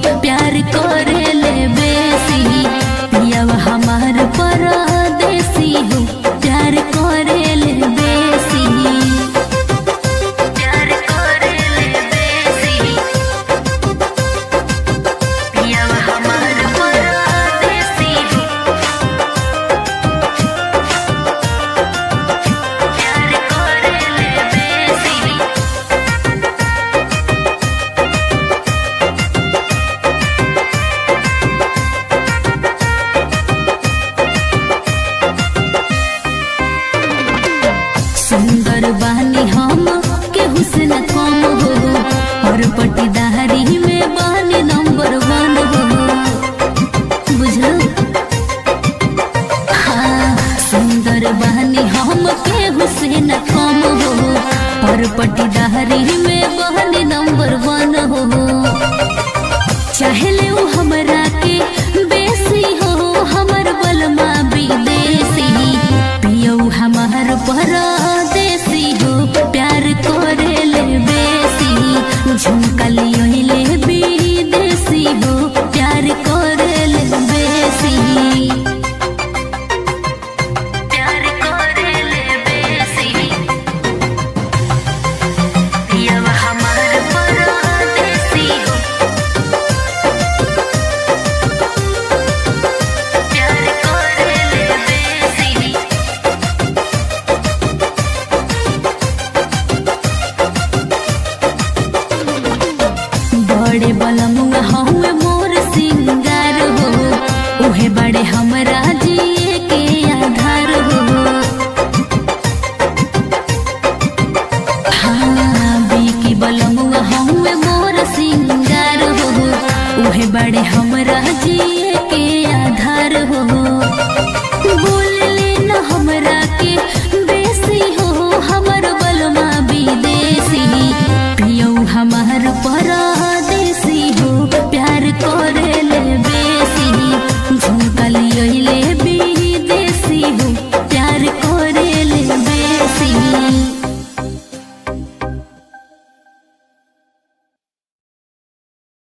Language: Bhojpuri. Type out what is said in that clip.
प्यार करे ले बेसी पियावा हमार परदेसी हो प्यार करे ले बेसी प्यार करे ले बेसी पियावा हमार परदेसी हो प्यार करे ले बेसी सुंदर बानी हम के हुस्न कम हो और पटीदारी में बानी नंबर 1 हो बुझलो हाँ सुंदर बानी हम के हुस्न कम हो और पटीदारी में बानी नंबर 1 हो चाहे ले हमरा के बेसी हो हमर बलमा विदेशी पियो हमार परदेसी हो प्यार करे ले बेसी झुमका लियोले विदेशी हो प्यार करे ले बेसी प्यार करे ले बेसी पियवा हमार परदेसी हो प्यार करे ले बेसी बड़े बलमुआ हउए मोर सिंगार हो उहे बड़े हमरा जिए के आधार हो हाँ बीकी बलमुआ हउए मोर सिंगार हो उहे बड़े हमरा जिए